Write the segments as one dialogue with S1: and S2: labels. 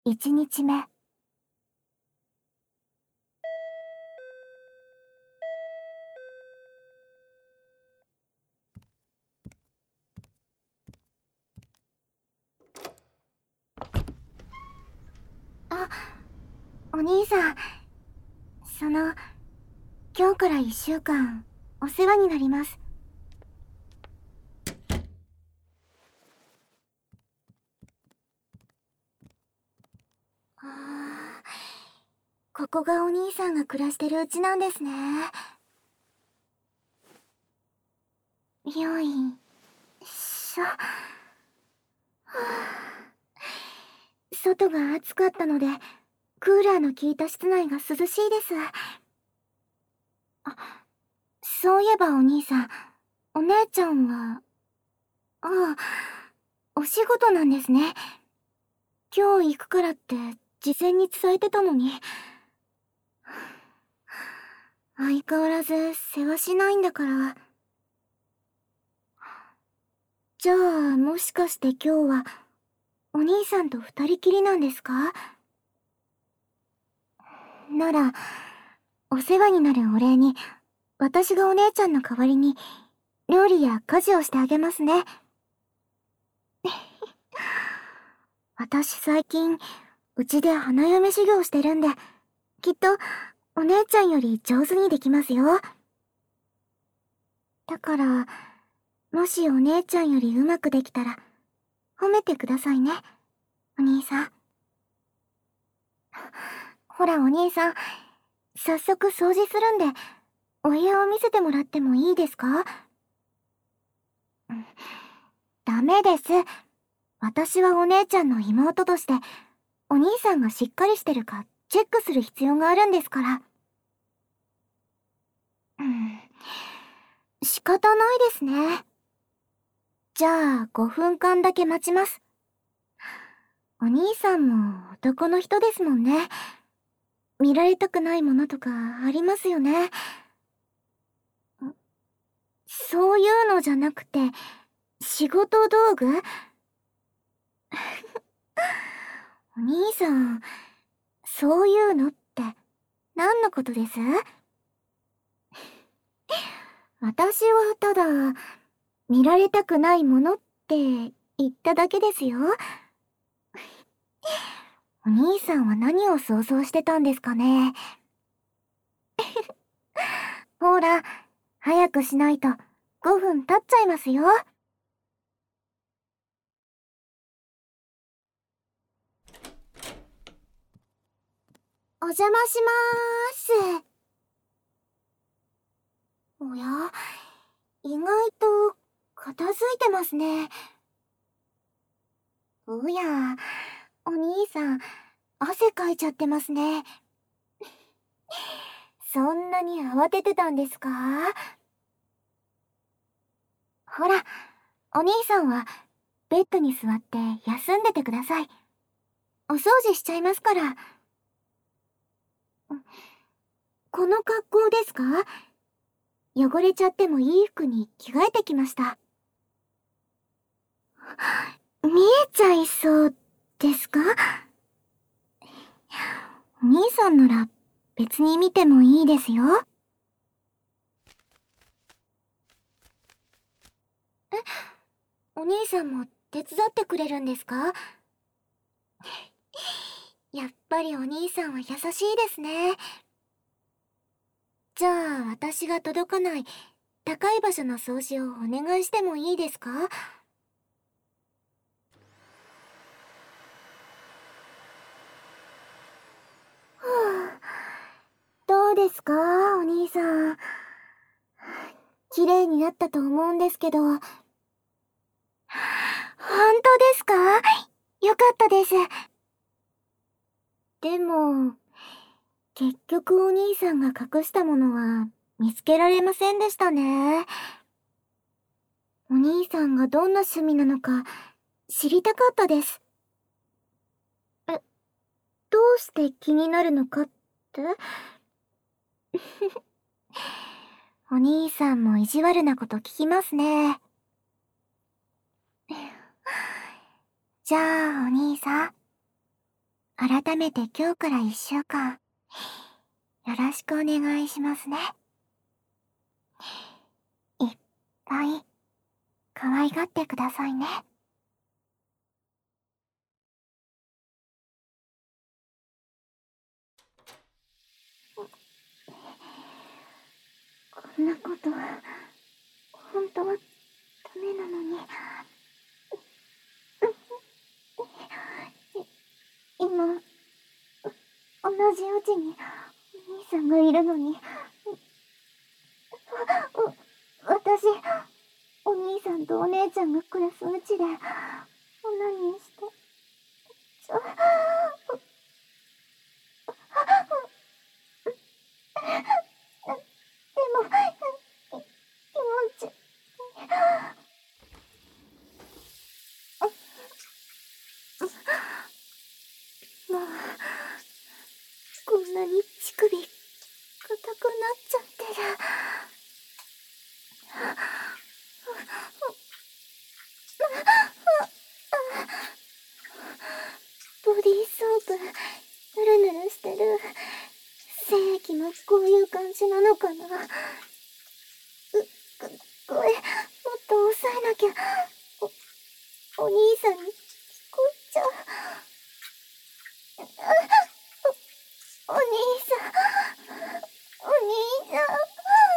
S1: 1日目。あ、お兄さん、今日から1週間、お世話になります。ここがお兄さんが暮らしてる家なんですね。よいしょ。外が暑かったので、クーラーの効いた室内が涼しいです。そういえばお兄さん、お姉ちゃんは、お仕事なんですね。今日行くからって事前に伝えてたのに。相変わらず世話しないんだから。じゃあ、もしかして今日は、お兄さんと二人きりなんですか？なら、お世話になるお礼に、私がお姉ちゃんの代わりに、料理や家事をしてあげますね。私最近、うちで花嫁修行してるんで、きっと、お姉ちゃんより上手にできますよ。だから、もしお姉ちゃんよりうまくできたら、褒めてくださいね、お兄さん。ほらお兄さん、早速掃除するんで、お部屋を見せてもらってもいいですか？ダメです。私はお姉ちゃんの妹として、お兄さんがしっかりしてるかチェックする必要があるんですから。仕方ないですね。じゃあ5分間だけ待ちます。お兄さんも男の人ですもんね。見られたくないものとかありますよね。そういうのじゃなくて、仕事道具？お兄さん、そういうのって何のことです？私はただ、見られたくないものって言っただけですよ。お兄さんは何を想像してたんですかね。ほら、早くしないと5分経っちゃいますよ。お邪魔しまーす。おや、意外と片付いてますね。おや、お兄さん、汗かいちゃってますね。そんなに慌ててたんですか？ほら、お兄さんはベッドに座って休んでてください。お掃除しちゃいますから。この格好ですか？汚れちゃってもいい服に着替えてきました。見えちゃいそうですか？お兄さんなら別に見てもいいですよ。お兄さんも手伝ってくれるんですか？やっぱりお兄さんは優しいですね。じゃあ私が届かない高い場所の掃除をお願いしてもいいですか？どうですか、お兄さん。綺麗になったと思うんですけど。本当ですか？よかったです。でも、結局お兄さんが隠したものは見つけられませんでしたね。お兄さんがどんな趣味なのか知りたかったです。え、どうして気になるのかって？お兄さんも意地悪なこと聞きますね。じゃあお兄さん、 改めて今日から1週間、よろしくお願いしますね。いっぱい、可愛がってくださいね。こんなことは、本当はダメなのに。今、同じうちにお兄さんがいるのに、私、お兄さんとお姉ちゃんが暮らすうちで、オナニーして、でも、気持ち、もう、こんなに乳首、硬くなっちゃってる。ボディーソープ、ぬるぬるしてる。精液もこういう感じなのかな。声、もっと抑えなきゃ。お兄さんに聞こえちゃう。お兄さん、お兄さん。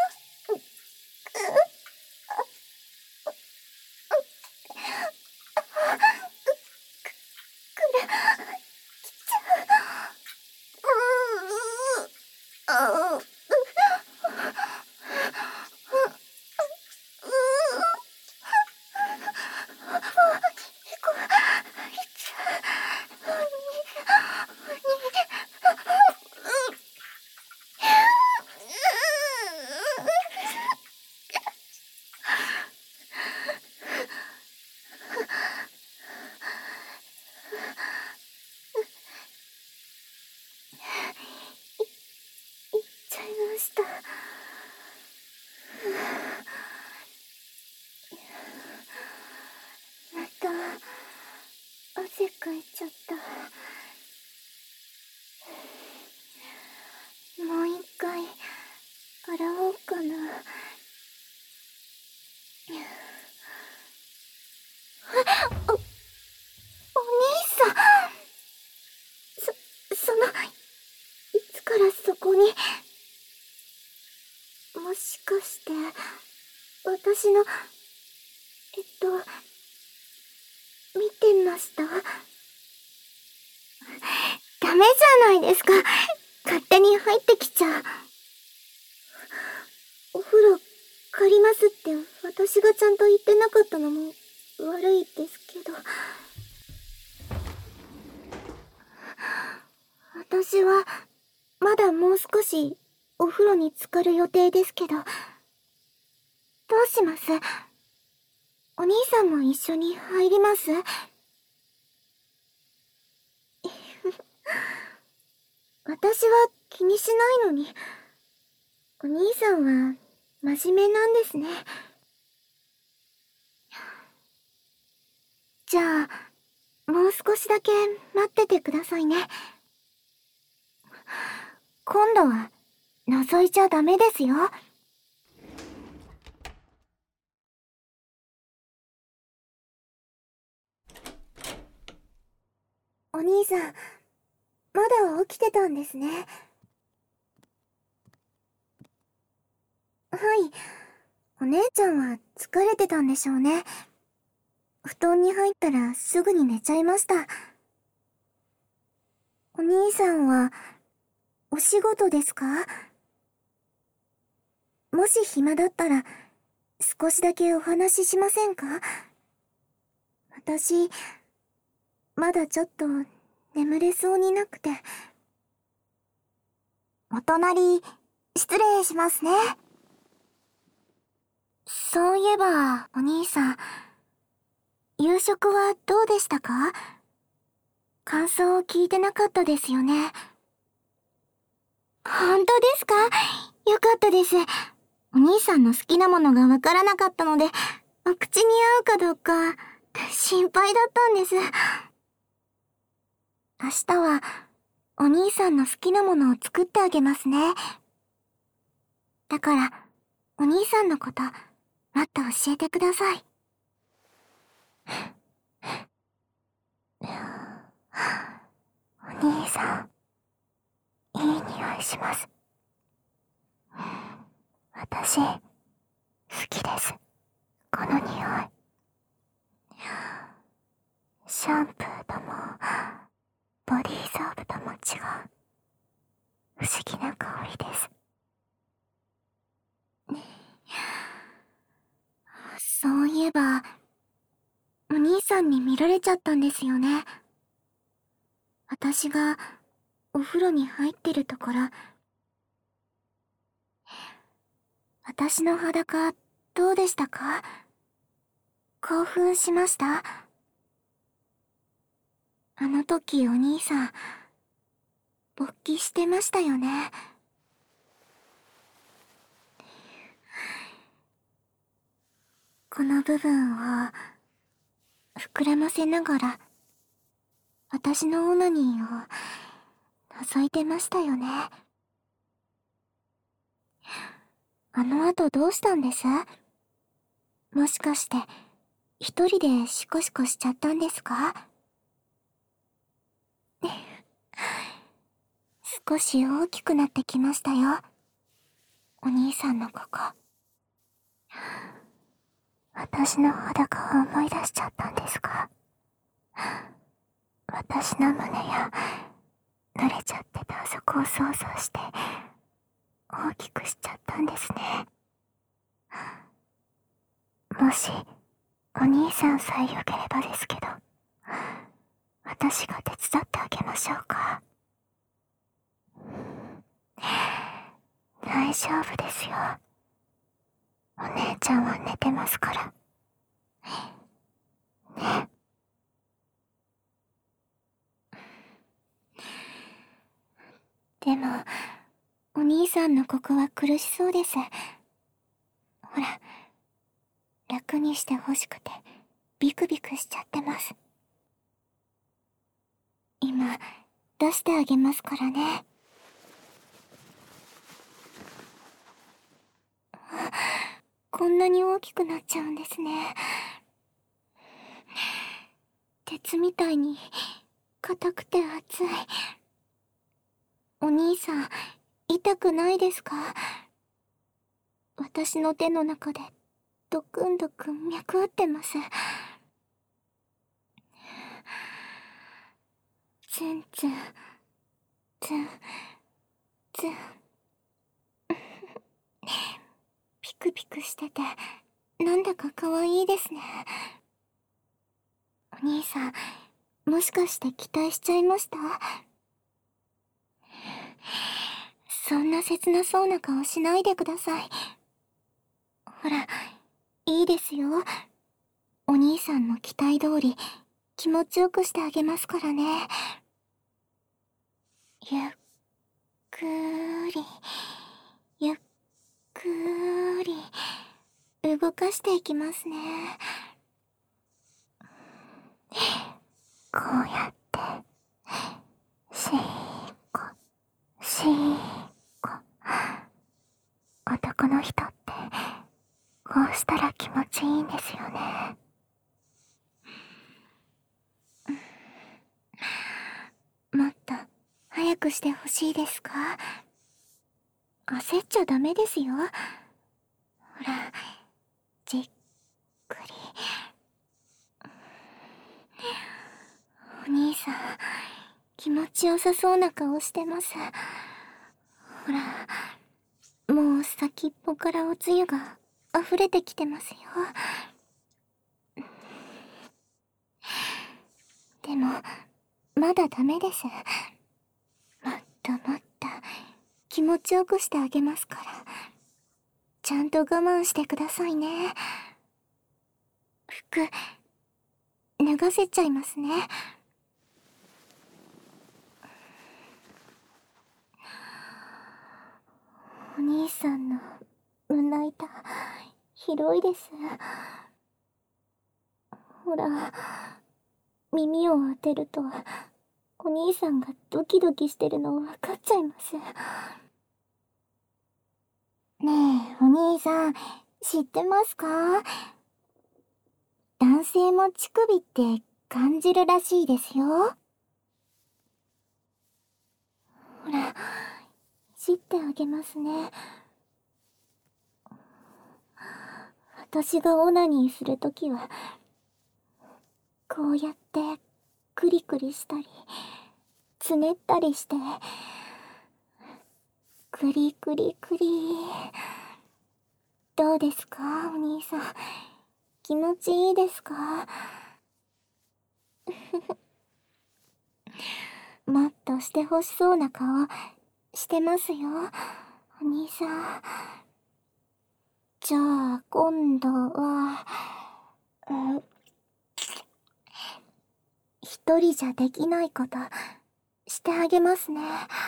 S1: また汗かいちゃった。もう一回洗おうかな。お兄さん、いつからそこに。もしかして私の見てました？ダメじゃないですか。勝手に入ってきちゃう。お風呂借りますって私がちゃんと言ってなかったのも悪いですけど。私はまだもう少しお風呂に浸かる予定ですけど。どうします？お兄さんも一緒に入ります？私は気にしないのに。お兄さんは真面目なんですね。じゃあ、もう少しだけ待っててくださいね。今度は覗いちゃダメですよ。お兄さん、まだ起きてたんですね。はい、お姉ちゃんは疲れてたんでしょうね。布団に入ったらすぐに寝ちゃいました。お兄さんはお仕事ですか？もし暇だったら少しだけお話ししませんか？私、まだちょっと眠れそうになくて。お隣、失礼しますね。そういえば、お兄さん、夕食はどうでしたか？感想を聞いてなかったですよね。本当ですか？よかったです。お兄さんの好きなものがわからなかったので、お口に合うかどうか心配だったんです。 明日はお兄さんの好きなものを作ってあげますね。だから、お兄さんのこと、もっと教えてください。お兄さん、いい匂いします。私、好きです。この匂い。シャンプーとも、ボディーソープとも違う。不思議な香りです。そういえば、お兄さんに見られちゃったんですよね。私がお風呂に入ってるところ。私の裸、どうでしたか？興奮しました？あの時お兄さん、勃起してましたよね。この部分を膨らませながら、私のオナニーを覗いてましたよね。あの後どうしたんです？もしかして、一人でシコシコしちゃったんですか？少し大きくなってきましたよ。お兄さんのここ。私の裸を思い出しちゃったんですか？私の胸や、濡れちゃってたあそこを想像して、大きくしちゃったんですね。もし、お兄さんさえよければですけど、私が手伝ってあげましょうか。大丈夫ですよ。お姉ちゃんは寝てますから。ね。でも、お兄さんのここは苦しそうです。ほら、楽にしてほしくて、ビクビクしちゃってます。今、出してあげますからね。こんなに大きくなっちゃうんですね。鉄みたいに、硬くて熱い。お兄さん、痛くないですか？私の手の中で、ドクンドクン脈打ってます。ツンツン、ツン、ツン。ピクピクしてて、なんだか可愛いですね。お兄さん、もしかして期待しちゃいました？そんな切なそうな顔しないでください。ほら、いいですよ。お兄さんの期待通り、気持ちよくしてあげますからね。ゆっくーり、ゆっくーり、動かしていきますね。こうやって、しーこ、しーこ。男の人って、こうしたら気持ちいいんですよね。もっと、早くしてほしいですか？焦っちゃダメですよ。ほら、じっくり。お兄さん、気持ちよさそうな顔してます。ほら、もう先っぽからおつゆが溢れてきてますよ。でも、まだダメです。もっともっと気持ちよくしてあげますから。ちゃんと我慢してくださいね。服、脱がせちゃいますね。お兄さんの胸板、広いです。ほら、耳を当てると、 お兄さんがドキドキしてるの分かっちゃいます。ねえ、お兄さん、知ってますか？男性も乳首って感じるらしいですよ。ほら、いじってあげますね。私がオナニーするときは、こうやってクリクリしたり、つねったりして、クリクリクリ。どうですか、お兄さん。気持ちいいですか？もっとしてほしそうな顔してますよ、お兄さん。じゃあ、今度は、一人じゃできないことしてあげますね。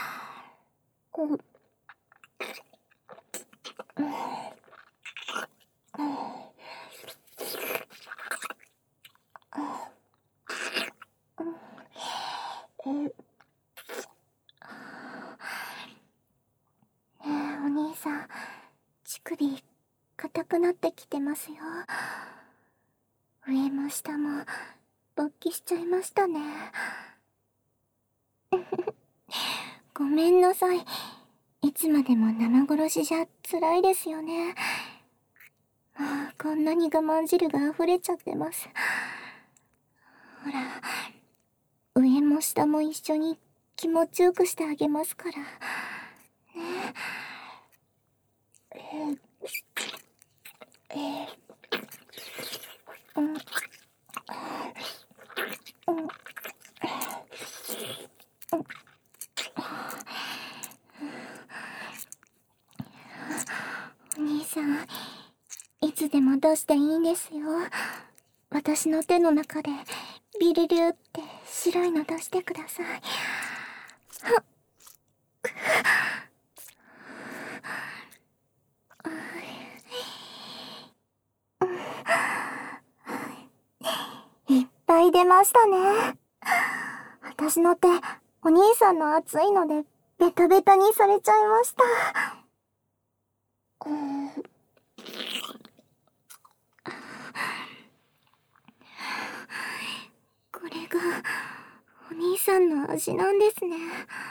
S1: お兄さん、乳首硬くなってきてますよ。上も下も勃起しちゃいましたね。ごめんなさい。いつまでも生殺しじゃ辛いですよね。もうこんなに我慢汁が溢れちゃってます。ほら、上も下も一緒に気持ちよくしてあげますから。ね。お兄さん、いつでも出していいんですよ。私の手の中でビリリューって白いの出してください。いっぱい出ましたね。私の手、お兄さんの熱いのでベタベタにされちゃいました。これがお兄さんの味なんですね。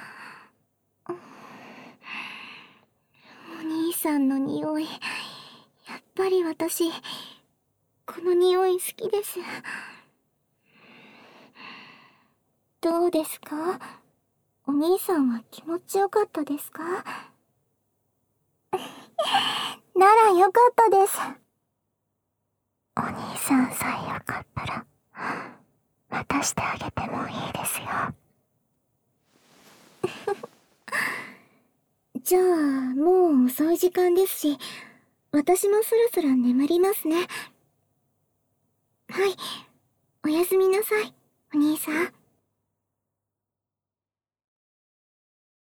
S1: お兄さんの匂い、やっぱり私この匂い好きです。どうですか？お兄さんは気持ちよかったですか？ならよかったです。お兄さんさえよかったら渡してあげてもいいですよ。じゃあ、もう遅い時間ですし、私もそろそろ眠りますね。はい、おやすみなさい、お兄さん。